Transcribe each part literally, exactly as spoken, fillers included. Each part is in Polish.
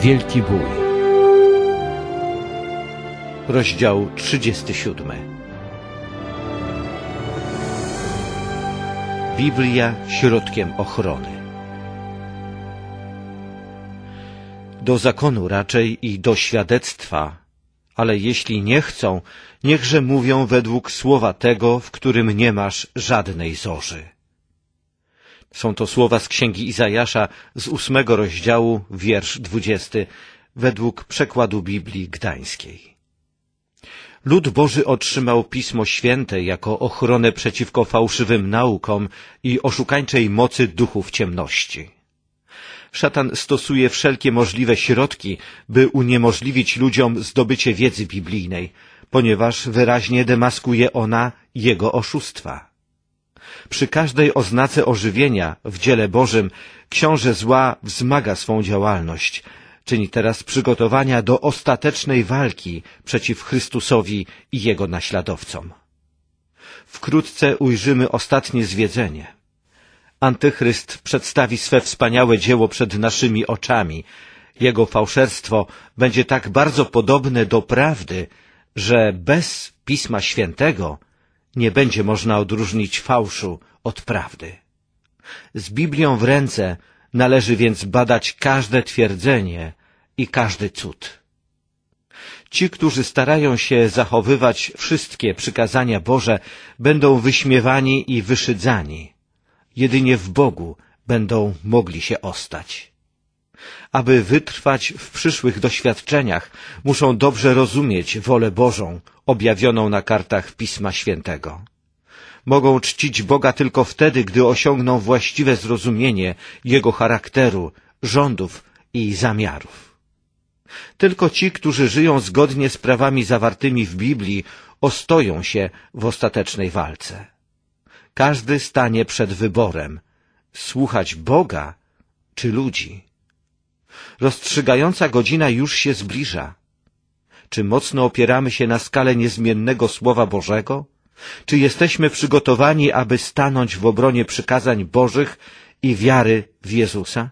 Wielki Bój. Rozdział trzydziesty siódmy. Biblia środkiem ochrony. Do zakonu raczej i do świadectwa, ale jeśli nie chcą, niechże mówią według słowa tego, w którym nie masz żadnej zorzy. Są to słowa z księgi Izajasza z ósmego rozdziału, wiersz dwudziesty, według przekładu Biblii Gdańskiej. Lud Boży otrzymał Pismo Święte jako ochronę przeciwko fałszywym naukom i oszukańczej mocy duchów ciemności. Szatan stosuje wszelkie możliwe środki, by uniemożliwić ludziom zdobycie wiedzy biblijnej, ponieważ wyraźnie demaskuje ona jego oszustwa. Przy każdej oznace ożywienia w dziele Bożym książę zła wzmaga swą działalność, czyni teraz przygotowania do ostatecznej walki przeciw Chrystusowi i Jego naśladowcom. Wkrótce ujrzymy ostatnie zwiedzenie. Antychryst przedstawi swe wspaniałe dzieło przed naszymi oczami. Jego fałszerstwo będzie tak bardzo podobne do prawdy, że bez Pisma Świętego nie będzie można odróżnić fałszu od prawdy. Z Biblią w ręce należy więc badać każde twierdzenie i każdy cud. Ci, którzy starają się zachowywać wszystkie przykazania Boże, będą wyśmiewani i wyszydzani. Jedynie w Bogu będą mogli się ostać. Aby wytrwać w przyszłych doświadczeniach, muszą dobrze rozumieć wolę Bożą, objawioną na kartach Pisma Świętego. Mogą czcić Boga tylko wtedy, gdy osiągną właściwe zrozumienie Jego charakteru, rządów i zamiarów. Tylko ci, którzy żyją zgodnie z prawami zawartymi w Biblii, ostoją się w ostatecznej walce. Każdy stanie przed wyborem — słuchać Boga czy ludzi. Rozstrzygająca godzina już się zbliża. Czy mocno opieramy się na skale niezmiennego Słowa Bożego? Czy jesteśmy przygotowani, aby stanąć w obronie przykazań Bożych i wiary w Jezusa?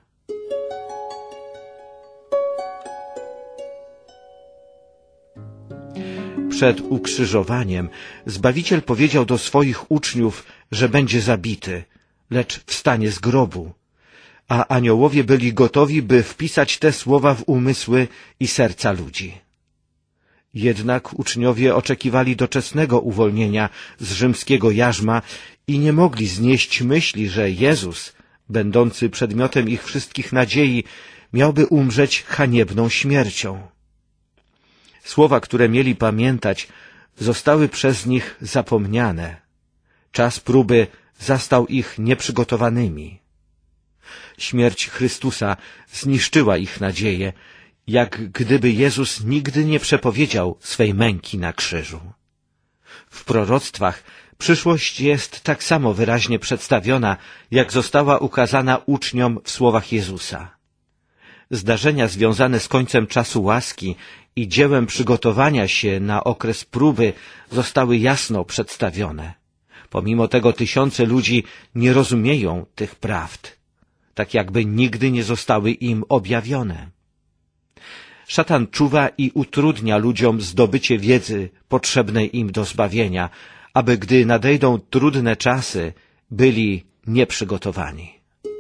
Przed ukrzyżowaniem Zbawiciel powiedział do swoich uczniów, że będzie zabity, lecz wstanie z grobu, a aniołowie byli gotowi, by wpisać te słowa w umysły i serca ludzi. Jednak uczniowie oczekiwali doczesnego uwolnienia z rzymskiego jarzma i nie mogli znieść myśli, że Jezus, będący przedmiotem ich wszystkich nadziei, miałby umrzeć haniebną śmiercią. Słowa, które mieli pamiętać, zostały przez nich zapomniane. Czas próby zastał ich nieprzygotowanymi. Śmierć Chrystusa zniszczyła ich nadzieję, jak gdyby Jezus nigdy nie przepowiedział swej męki na krzyżu. W proroctwach przyszłość jest tak samo wyraźnie przedstawiona, jak została ukazana uczniom w słowach Jezusa. Zdarzenia związane z końcem czasu łaski i dziełem przygotowania się na okres próby zostały jasno przedstawione. Pomimo tego tysiące ludzi nie rozumieją tych prawd, tak jakby nigdy nie zostały im objawione. Szatan czuwa i utrudnia ludziom zdobycie wiedzy potrzebnej im do zbawienia, aby gdy nadejdą trudne czasy, byli nieprzygotowani.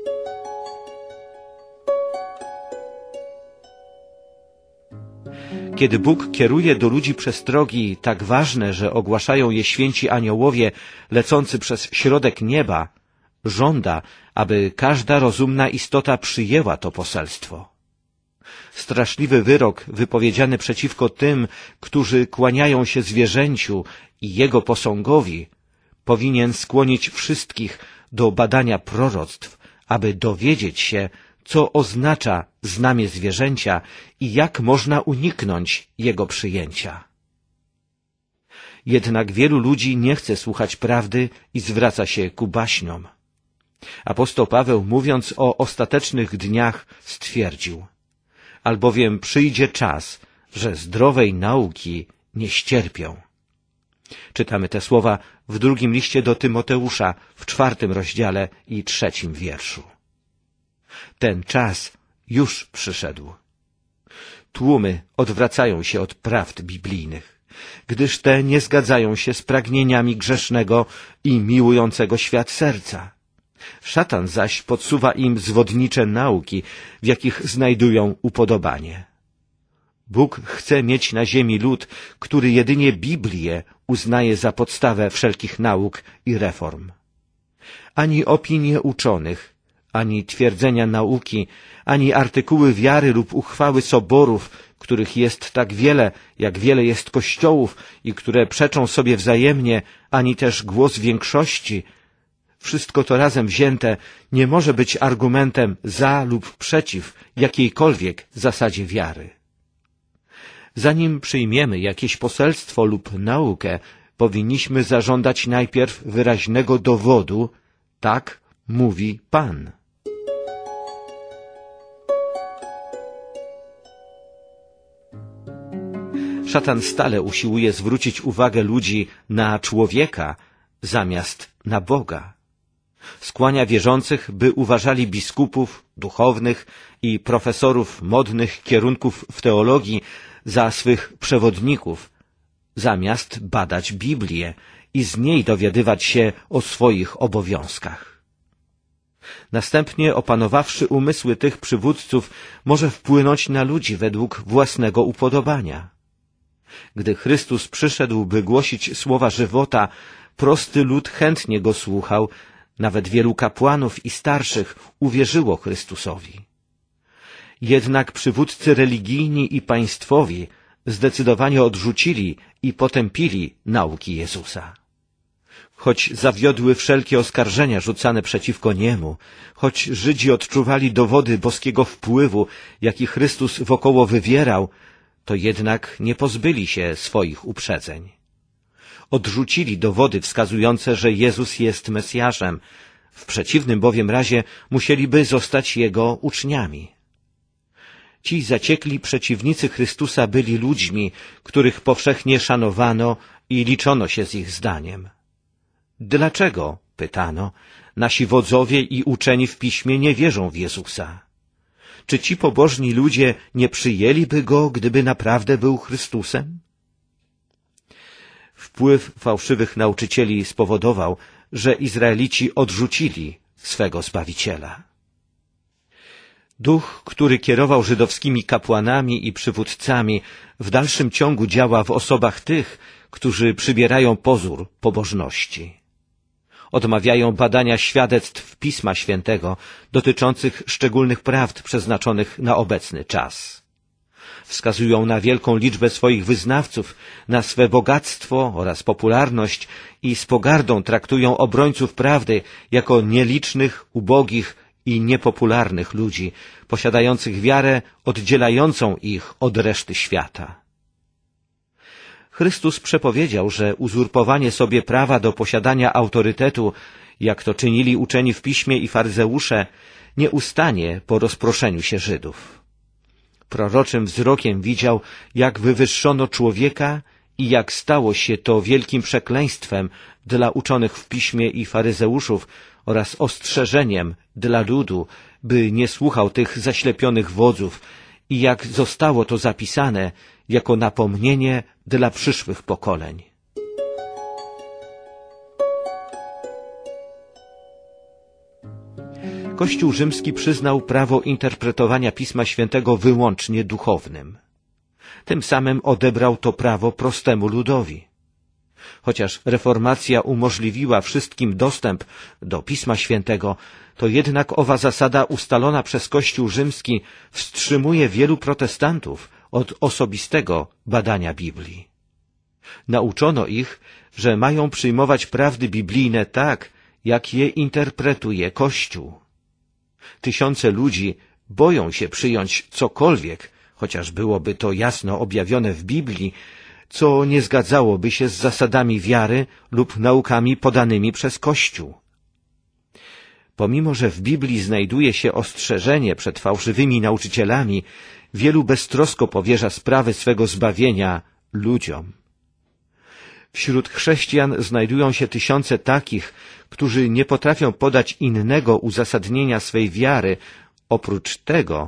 Kiedy Bóg kieruje do ludzi przestrogi tak ważne, że ogłaszają je święci aniołowie lecący przez środek nieba, żąda, aby każda rozumna istota przyjęła to poselstwo. Straszliwy wyrok wypowiedziany przeciwko tym, którzy kłaniają się zwierzęciu i jego posągowi, powinien skłonić wszystkich do badania proroctw, aby dowiedzieć się, co oznacza znamię zwierzęcia i jak można uniknąć jego przyjęcia. Jednak wielu ludzi nie chce słuchać prawdy i zwraca się ku baśniom. Apostoł Paweł, mówiąc o ostatecznych dniach, stwierdził: albowiem przyjdzie czas, że zdrowej nauki nie ścierpią. Czytamy te słowa w drugim liście do Tymoteusza, w czwartym rozdziale i trzecim wierszu. Ten czas już przyszedł. tłumy odwracają się od prawd biblijnych, gdyż te nie zgadzają się z pragnieniami grzesznego i miłującego świat serca. Szatan zaś podsuwa im zwodnicze nauki, w jakich znajdują upodobanie. Bóg chce mieć na ziemi lud, który jedynie Biblię uznaje za podstawę wszelkich nauk i reform. Ani opinie uczonych, ani twierdzenia nauki, ani artykuły wiary lub uchwały soborów, których jest tak wiele, jak wiele jest kościołów i które przeczą sobie wzajemnie, ani też głos większości, wszystko to razem wzięte nie może być argumentem za lub przeciw jakiejkolwiek zasadzie wiary. Zanim przyjmiemy jakieś poselstwo lub naukę, powinniśmy zażądać najpierw wyraźnego dowodu, tak mówi Pan. Szatan stale usiłuje zwrócić uwagę ludzi na człowieka zamiast na Boga. Skłania wierzących, by uważali biskupów, duchownych i profesorów modnych kierunków w teologii za swych przewodników, zamiast badać Biblię i z niej dowiadywać się o swoich obowiązkach. Następnie, opanowawszy umysły tych przywódców, może wpłynąć na ludzi według własnego upodobania. Gdy Chrystus przyszedł, by głosić słowa żywota, prosty lud chętnie go słuchał, nawet wielu kapłanów i starszych uwierzyło Chrystusowi. Jednak przywódcy religijni i państwowi zdecydowanie odrzucili i potępili nauki Jezusa. Choć zawiodły wszelkie oskarżenia rzucane przeciwko Niemu, choć Żydzi odczuwali dowody boskiego wpływu, jaki Chrystus wokoło wywierał, to jednak nie pozbyli się swoich uprzedzeń. Odrzucili dowody wskazujące, że Jezus jest Mesjaszem, w przeciwnym bowiem razie musieliby zostać Jego uczniami. Ci zaciekli przeciwnicy Chrystusa byli ludźmi, których powszechnie szanowano i liczono się z ich zdaniem. Dlaczego, pytano, nasi wodzowie i uczeni w Piśmie nie wierzą w Jezusa? Czy ci pobożni ludzie nie przyjęliby Go, gdyby naprawdę był Chrystusem? Wpływ fałszywych nauczycieli spowodował, że Izraelici odrzucili swego Zbawiciela. Duch, który kierował żydowskimi kapłanami i przywódcami, w dalszym ciągu działa w osobach tych, którzy przybierają pozór pobożności. Odmawiają badania świadectw Pisma Świętego dotyczących szczególnych prawd przeznaczonych na obecny czas. Wskazują na wielką liczbę swoich wyznawców, na swe bogactwo oraz popularność i z pogardą traktują obrońców prawdy jako nielicznych, ubogich i niepopularnych ludzi, posiadających wiarę oddzielającą ich od reszty świata. Chrystus przepowiedział, że uzurpowanie sobie prawa do posiadania autorytetu, jak to czynili uczeni w Piśmie i faryzeusze, nie ustanie po rozproszeniu się Żydów. Proroczym wzrokiem widział, jak wywyższono człowieka i jak stało się to wielkim przekleństwem dla uczonych w Piśmie i faryzeuszów oraz ostrzeżeniem dla ludu, by nie słuchał tych zaślepionych wodzów i jak zostało to zapisane jako napomnienie dla przyszłych pokoleń. Kościół rzymski przyznał prawo interpretowania Pisma Świętego wyłącznie duchownym. Tym samym odebrał to prawo prostemu ludowi. Chociaż reformacja umożliwiła wszystkim dostęp do Pisma Świętego, to jednak owa zasada ustalona przez Kościół rzymski wstrzymuje wielu protestantów od osobistego badania Biblii. Nauczono ich, że mają przyjmować prawdy biblijne tak, jak je interpretuje Kościół. Tysiące ludzi boją się przyjąć cokolwiek, chociaż byłoby to jasno objawione w Biblii, co nie zgadzałoby się z zasadami wiary lub naukami podanymi przez Kościół. Pomimo że w Biblii znajduje się ostrzeżenie przed fałszywymi nauczycielami, wielu beztrosko powierza sprawy swego zbawienia ludziom. Wśród chrześcijan znajdują się tysiące takich, którzy nie potrafią podać innego uzasadnienia swej wiary, oprócz tego,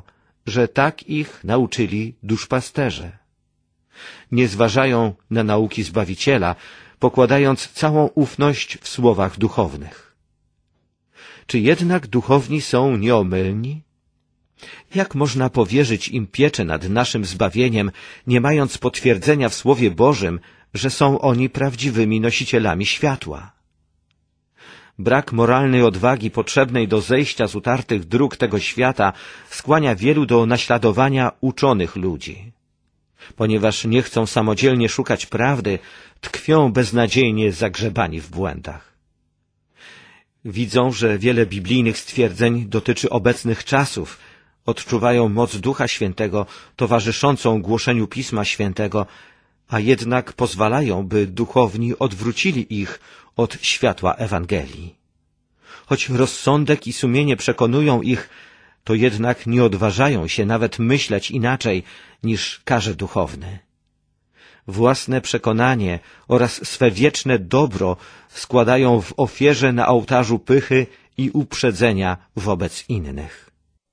że tak ich nauczyli duszpasterze. Nie zważają na nauki Zbawiciela, pokładając całą ufność w słowach duchownych. Czy jednak duchowni są nieomylni? Jak można powierzyć im pieczę nad naszym zbawieniem, nie mając potwierdzenia w Słowie Bożym, że są oni prawdziwymi nosicielami światła? Brak moralnej odwagi potrzebnej do zejścia z utartych dróg tego świata skłania wielu do naśladowania uczonych ludzi. Ponieważ nie chcą samodzielnie szukać prawdy, tkwią beznadziejnie zagrzebani w błędach. Widzą, że wiele biblijnych stwierdzeń dotyczy obecnych czasów, odczuwają moc Ducha Świętego towarzyszącą głoszeniu Pisma Świętego, a jednak pozwalają, by duchowni odwrócili ich od światła Ewangelii. Choć rozsądek i sumienie przekonują ich, to jednak nie odważają się nawet myśleć inaczej, niż każe duchowny. Własne przekonanie oraz swe wieczne dobro składają w ofierze na ołtarzu pychy i uprzedzenia wobec innych.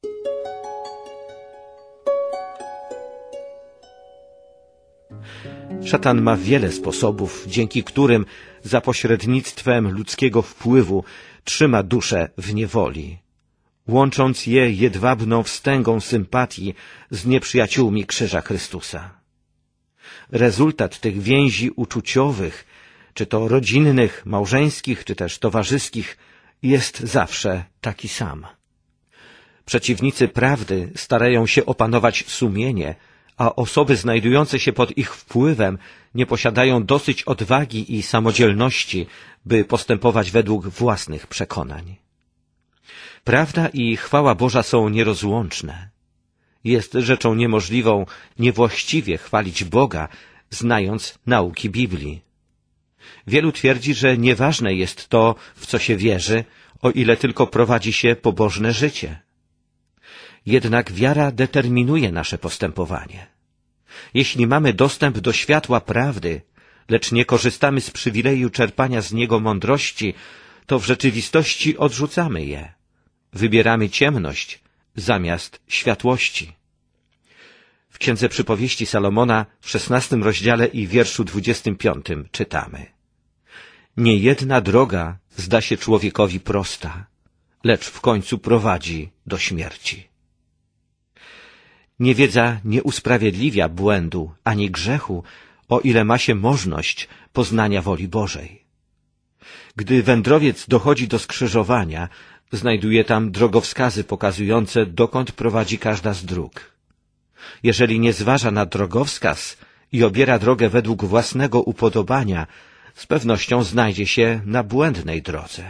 Szatan ma wiele sposobów, dzięki którym za pośrednictwem ludzkiego wpływu trzyma duszę w niewoli, łącząc je jedwabną wstęgą sympatii z nieprzyjaciółmi krzyża Chrystusa. Rezultat tych więzi uczuciowych, czy to rodzinnych, małżeńskich, czy też towarzyskich, jest zawsze taki sam. Przeciwnicy prawdy starają się opanować sumienie, a osoby znajdujące się pod ich wpływem nie posiadają dosyć odwagi i samodzielności, by postępować według własnych przekonań. Prawda i chwała Boża są nierozłączne. Jest rzeczą niemożliwą niewłaściwie chwalić Boga, znając nauki Biblii. Wielu twierdzi, że nieważne jest to, w co się wierzy, o ile tylko prowadzi się pobożne życie. Jednak wiara determinuje nasze postępowanie. Jeśli mamy dostęp do światła prawdy, lecz nie korzystamy z przywileju czerpania z niego mądrości, to w rzeczywistości odrzucamy je. Wybieramy ciemność zamiast światłości. W Księdze Przypowieści Salomona w szesnastym rozdziale i wierszu dwudziestym piątym czytamy: Niejedna droga zda się człowiekowi prosta, lecz w końcu prowadzi do śmierci. Niewiedza nie usprawiedliwia błędu ani grzechu, o ile ma się możność poznania woli Bożej. Gdy wędrowiec dochodzi do skrzyżowania, znajduje tam drogowskazy pokazujące, dokąd prowadzi każda z dróg. Jeżeli nie zważa na drogowskaz i obiera drogę według własnego upodobania, z pewnością znajdzie się na błędnej drodze.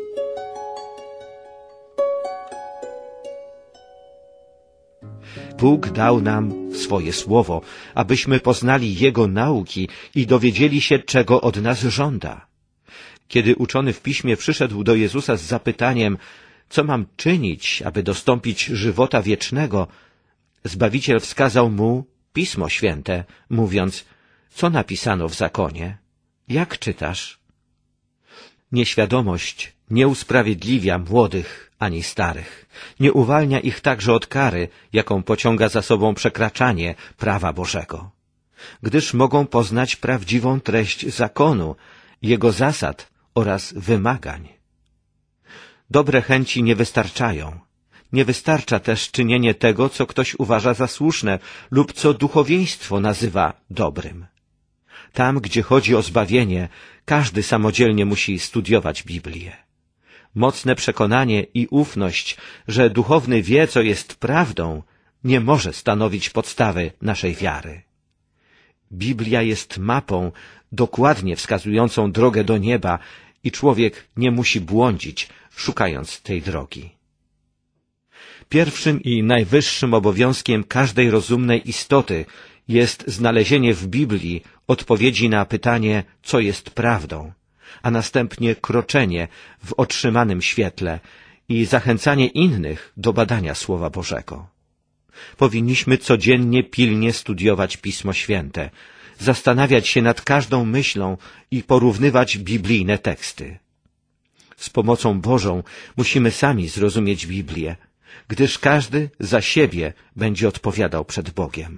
Bóg dał nam swoje słowo, abyśmy poznali Jego nauki i dowiedzieli się, czego od nas żąda. Kiedy uczony w Piśmie przyszedł do Jezusa z zapytaniem, co mam czynić, aby dostąpić żywota wiecznego, Zbawiciel wskazał mu Pismo Święte, mówiąc, co napisano w zakonie, jak czytasz? Nieświadomość nie usprawiedliwia młodych ani starych, nie uwalnia ich także od kary, jaką pociąga za sobą przekraczanie prawa Bożego, gdyż mogą poznać prawdziwą treść zakonu, jego zasad oraz wymagań. Dobre chęci nie wystarczają. Nie wystarcza też czynienie tego, co ktoś uważa za słuszne lub co duchowieństwo nazywa dobrym. Tam, gdzie chodzi o zbawienie, każdy samodzielnie musi studiować Biblię. Mocne przekonanie i ufność, że duchowny wie, co jest prawdą, nie może stanowić podstawy naszej wiary. Biblia jest mapą dokładnie wskazującą drogę do nieba i człowiek nie musi błądzić, szukając tej drogi. Pierwszym i najwyższym obowiązkiem każdej rozumnej istoty jest znalezienie w Biblii odpowiedzi na pytanie, co jest prawdą, a następnie kroczenie w otrzymanym świetle i zachęcanie innych do badania Słowa Bożego. Powinniśmy codziennie pilnie studiować Pismo Święte, zastanawiać się nad każdą myślą i porównywać biblijne teksty. Z pomocą Bożą musimy sami zrozumieć Biblię, gdyż każdy za siebie będzie odpowiadał przed Bogiem.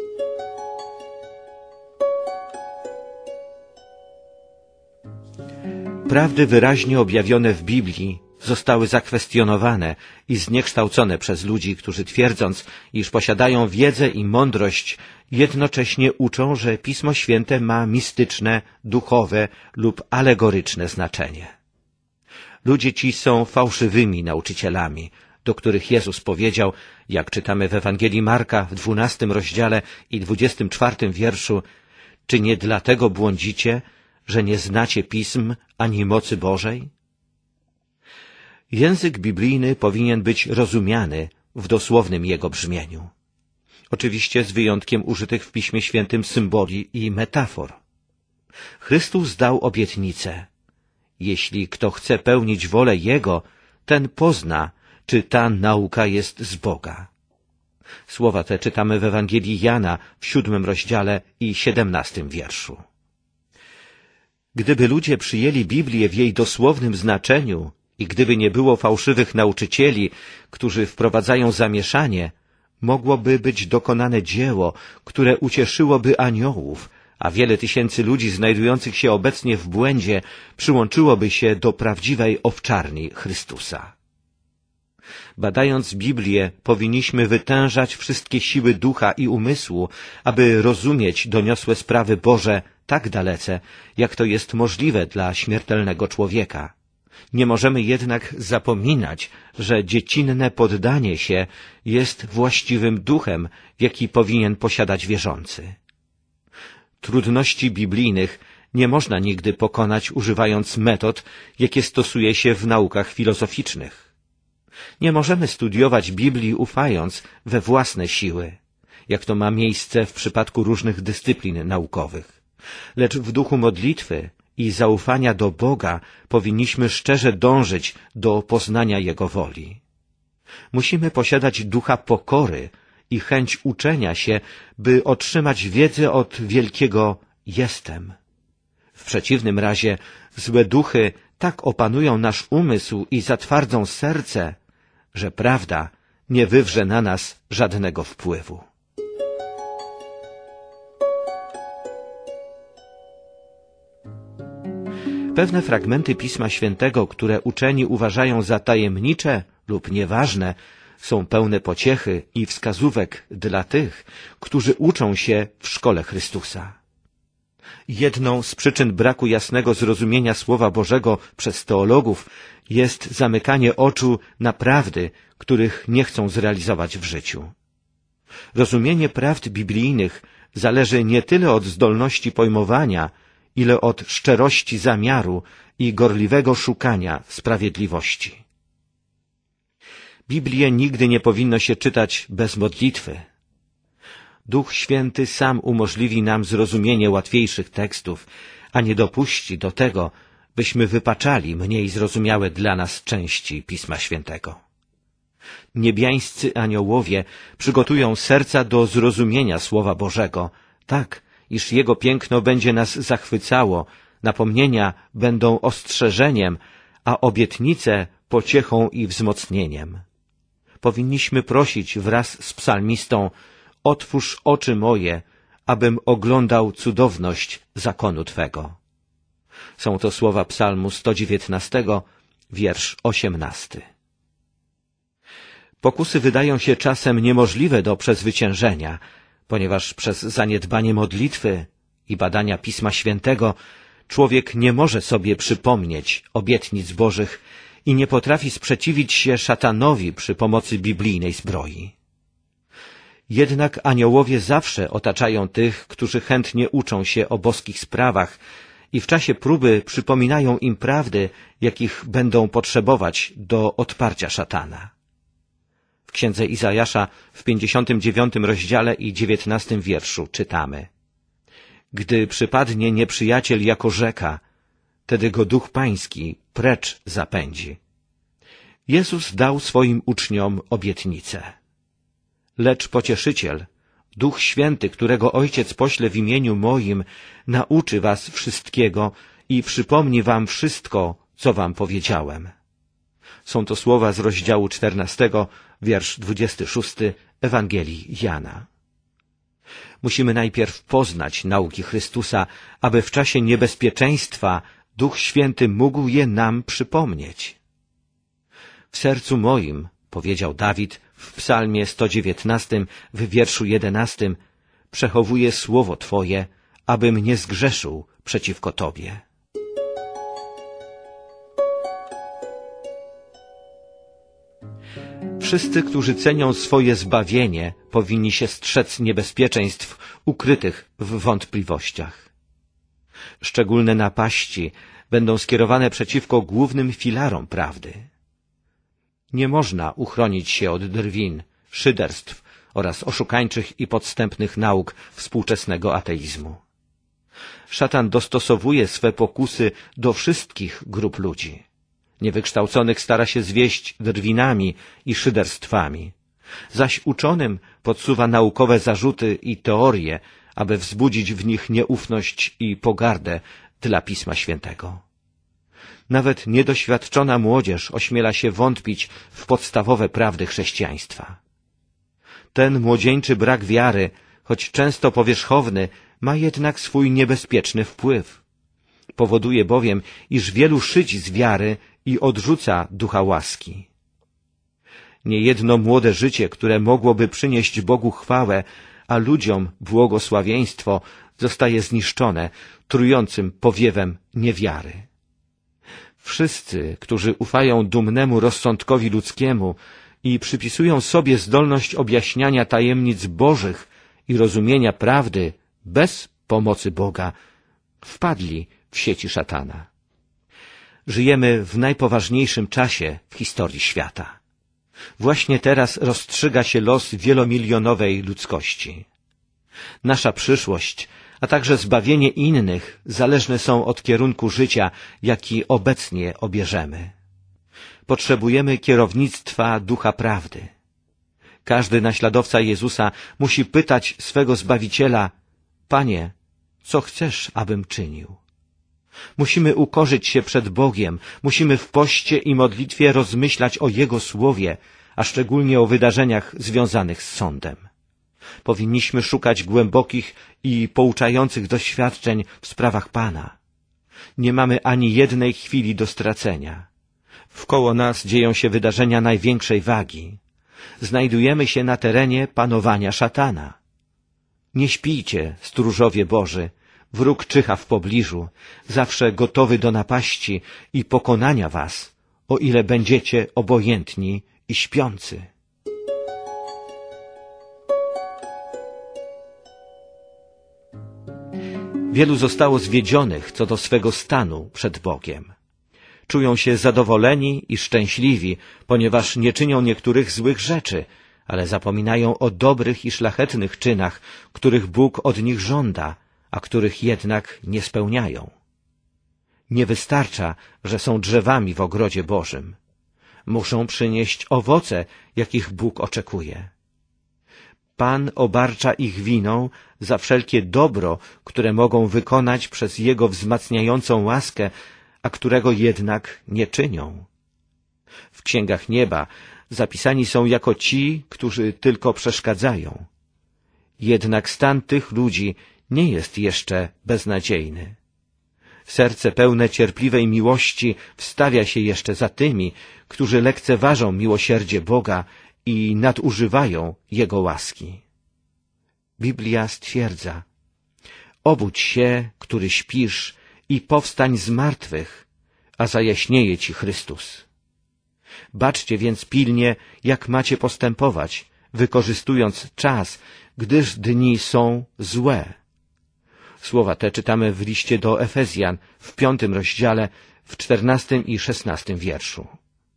Prawdy wyraźnie objawione w Biblii zostały zakwestionowane i zniekształcone przez ludzi, którzy twierdząc, iż posiadają wiedzę i mądrość, jednocześnie uczą, że Pismo Święte ma mistyczne, duchowe lub alegoryczne znaczenie. Ludzie ci są fałszywymi nauczycielami, do których Jezus powiedział, jak czytamy w Ewangelii Marka w dwunastym rozdziale i dwudziestym czwartym wierszu, czy nie dlatego błądzicie, że nie znacie Pism ani mocy Bożej? Język biblijny powinien być rozumiany w dosłownym jego brzmieniu. Oczywiście z wyjątkiem użytych w Piśmie Świętym symboli i metafor. Chrystus dał obietnicę. Jeśli kto chce pełnić wolę Jego, ten pozna, czy ta nauka jest z Boga. Słowa te czytamy w Ewangelii Jana w siódmym rozdziale i siedemnastym wierszu. Gdyby ludzie przyjęli Biblię w jej dosłownym znaczeniu i gdyby nie było fałszywych nauczycieli, którzy wprowadzają zamieszanie, mogłoby być dokonane dzieło, które ucieszyłoby aniołów, a wiele tysięcy ludzi znajdujących się obecnie w błędzie przyłączyłoby się do prawdziwej owczarni Chrystusa. Badając Biblię, powinniśmy wytężać wszystkie siły ducha i umysłu, aby rozumieć doniosłe sprawy Boże tak dalece, jak to jest możliwe dla śmiertelnego człowieka. Nie możemy jednak zapominać, że dziecinne poddanie się jest właściwym duchem, jaki powinien posiadać wierzący. Trudności biblijnych nie można nigdy pokonać używając metod, jakie stosuje się w naukach filozoficznych. Nie możemy studiować Biblii ufając we własne siły, jak to ma miejsce w przypadku różnych dyscyplin naukowych. Lecz w duchu modlitwy i zaufania do Boga powinniśmy szczerze dążyć do poznania Jego woli. Musimy posiadać ducha pokory i chęć uczenia się, by otrzymać wiedzę od wielkiego Jestem. W przeciwnym razie złe duchy tak opanują nasz umysł i zatwardzą serce, że prawda nie wywrze na nas żadnego wpływu. Pewne fragmenty Pisma Świętego, które uczeni uważają za tajemnicze lub nieważne, są pełne pociechy i wskazówek dla tych, którzy uczą się w szkole Chrystusa. Jedną z przyczyn braku jasnego zrozumienia Słowa Bożego przez teologów jest zamykanie oczu na prawdy, których nie chcą zrealizować w życiu. Rozumienie prawd biblijnych zależy nie tyle od zdolności pojmowania, ile od szczerości zamiaru i gorliwego szukania sprawiedliwości. Biblię nigdy nie powinno się czytać bez modlitwy. Duch Święty sam umożliwi nam zrozumienie łatwiejszych tekstów, a nie dopuści do tego, byśmy wypaczali mniej zrozumiałe dla nas części Pisma Świętego. Niebiańscy aniołowie przygotują serca do zrozumienia Słowa Bożego, tak, iż Jego piękno będzie nas zachwycało, napomnienia będą ostrzeżeniem, a obietnice pociechą i wzmocnieniem. Powinniśmy prosić wraz z psalmistą: otwórz oczy moje, abym oglądał cudowność zakonu Twego. Są to słowa psalmu sto dziewiętnastego, wiersz osiemnasty. Pokusy wydają się czasem niemożliwe do przezwyciężenia, ponieważ przez zaniedbanie modlitwy i badania Pisma Świętego człowiek nie może sobie przypomnieć obietnic Bożych i nie potrafi sprzeciwić się szatanowi przy pomocy biblijnej zbroi. Jednak aniołowie zawsze otaczają tych, którzy chętnie uczą się o boskich sprawach i w czasie próby przypominają im prawdy, jakich będą potrzebować do odparcia szatana. W księdze Izajasza w pięćdziesiątym dziewiątym rozdziale i dziewiętnastym wierszu czytamy: gdy przypadnie nieprzyjaciel jako rzeka, wtedy go Duch Pański precz zapędzi. Jezus dał swoim uczniom obietnicę. Lecz Pocieszyciel, Duch Święty, którego Ojciec pośle w imieniu moim, nauczy was wszystkiego i przypomni wam wszystko, co wam powiedziałem. Są to słowa z rozdziału czternastego, wiersz dwudziesty szósty Ewangelii Jana. Musimy najpierw poznać nauki Chrystusa, aby w czasie niebezpieczeństwa Duch Święty mógł je nam przypomnieć. W sercu moim, powiedział Dawid w psalmie sto dziewiętnastym w wierszu jedenastym, przechowuję słowo Twoje, abym nie zgrzeszył przeciwko Tobie. Wszyscy, którzy cenią swoje zbawienie, powinni się strzec niebezpieczeństw ukrytych w wątpliwościach. Szczególne napaści będą skierowane przeciwko głównym filarom prawdy. Nie można uchronić się od drwin, szyderstw oraz oszukańczych i podstępnych nauk współczesnego ateizmu. Szatan dostosowuje swe pokusy do wszystkich grup ludzi. Niewykształconych stara się zwieść drwinami i szyderstwami, zaś uczonym podsuwa naukowe zarzuty i teorie, aby wzbudzić w nich nieufność i pogardę dla Pisma Świętego. Nawet niedoświadczona młodzież ośmiela się wątpić w podstawowe prawdy chrześcijaństwa. Ten młodzieńczy brak wiary, choć często powierzchowny, ma jednak swój niebezpieczny wpływ. Powoduje bowiem, iż wielu szydzi z wiary i odrzuca ducha łaski. Niejedno młode życie, które mogłoby przynieść Bogu chwałę, a ludziom błogosławieństwo, zostaje zniszczone trującym powiewem niewiary. Wszyscy, którzy ufają dumnemu rozsądkowi ludzkiemu i przypisują sobie zdolność objaśniania tajemnic Bożych i rozumienia prawdy bez pomocy Boga, wpadli w sieci szatana. Żyjemy w najpoważniejszym czasie w historii świata. Właśnie teraz rozstrzyga się los wielomilionowej ludzkości. Nasza przyszłość, a także zbawienie innych zależne są od kierunku życia, jaki obecnie obierzemy. Potrzebujemy kierownictwa Ducha Prawdy. Każdy naśladowca Jezusa musi pytać swego Zbawiciela: Panie, co chcesz, abym czynił? Musimy ukorzyć się przed Bogiem, musimy w poście i modlitwie rozmyślać o Jego Słowie, a szczególnie o wydarzeniach związanych z sądem. Powinniśmy szukać głębokich i pouczających doświadczeń w sprawach Pana. Nie mamy ani jednej chwili do stracenia. Wkoło nas dzieją się wydarzenia największej wagi. Znajdujemy się na terenie panowania szatana. Nie śpijcie, stróżowie Boży, wróg czyha w pobliżu, zawsze gotowy do napaści i pokonania was, o ile będziecie obojętni i śpiący. Wielu zostało zwiedzionych co do swego stanu przed Bogiem. Czują się zadowoleni i szczęśliwi, ponieważ nie czynią niektórych złych rzeczy, ale zapominają o dobrych i szlachetnych czynach, których Bóg od nich żąda, a których jednak nie spełniają. Nie wystarcza, że są drzewami w ogrodzie Bożym. Muszą przynieść owoce, jakich Bóg oczekuje. Pan obarcza ich winą za wszelkie dobro, które mogą wykonać przez Jego wzmacniającą łaskę, a którego jednak nie czynią. W księgach nieba zapisani są jako ci, którzy tylko przeszkadzają. Jednak stan tych ludzi nie jest jeszcze beznadziejny. Serce pełne cierpliwej miłości wstawia się jeszcze za tymi, którzy lekceważą miłosierdzie Boga i nadużywają Jego łaski. Biblia stwierdza: obudź się, który śpisz, i powstań z martwych, a zajaśnieje ci Chrystus. Baczcie więc pilnie, jak macie postępować, wykorzystując czas, gdyż dni są złe. Słowa te czytamy w liście do Efezjan w piątym rozdziale, w czternastym i szesnastym wierszu.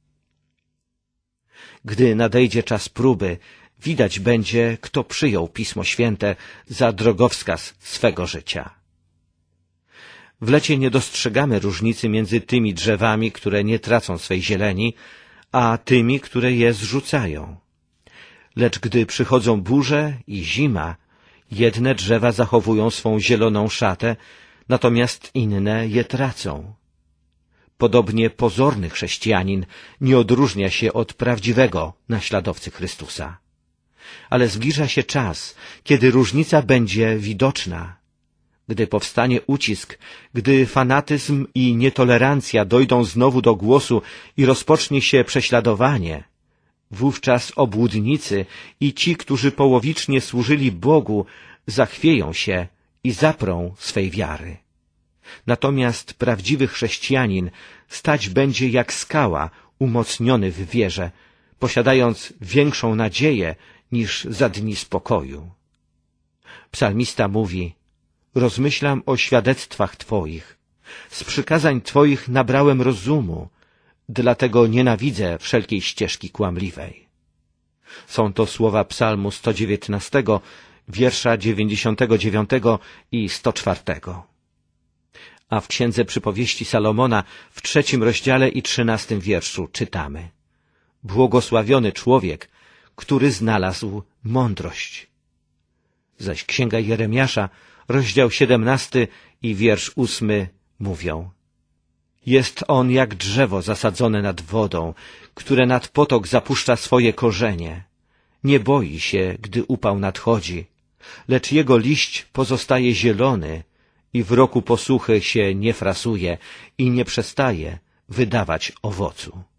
Gdy nadejdzie czas próby, widać będzie, kto przyjął Pismo Święte za drogowskaz swego życia. W lecie nie dostrzegamy różnicy między tymi drzewami, które nie tracą swej zieleni, a tymi, które je zrzucają. Lecz gdy przychodzą burze i zima, jedne drzewa zachowują swą zieloną szatę, natomiast inne je tracą. Podobnie pozorny chrześcijanin nie odróżnia się od prawdziwego naśladowcy Chrystusa. Ale zbliża się czas, kiedy różnica będzie widoczna. Gdy powstanie ucisk, gdy fanatyzm i nietolerancja dojdą znowu do głosu i rozpocznie się prześladowanie, wówczas obłudnicy i ci, którzy połowicznie służyli Bogu, zachwieją się i zaprą swej wiary. Natomiast prawdziwy chrześcijanin stać będzie jak skała, umocniony w wierze, posiadając większą nadzieję niż za dni spokoju. Psalmista mówi: rozmyślam o świadectwach Twoich. Z przykazań Twoich nabrałem rozumu, dlatego nienawidzę wszelkiej ścieżki kłamliwej. Są to słowa psalmu sto dziewiętnastego, wiersza dziewięćdziesiątego dziewiątego i sto czwartego. A w Księdze Przypowieści Salomona w trzecim rozdziale i trzynastym wierszu czytamy: błogosławiony człowiek, który znalazł mądrość. Zaś Księga Jeremiasza, rozdział siedemnasty i wiersz ósmy mówią: jest on jak drzewo zasadzone nad wodą, które nad potok zapuszcza swoje korzenie. Nie boi się, gdy upał nadchodzi, lecz jego liść pozostaje zielony i w roku posuchy się nie frasuje i nie przestaje wydawać owocu.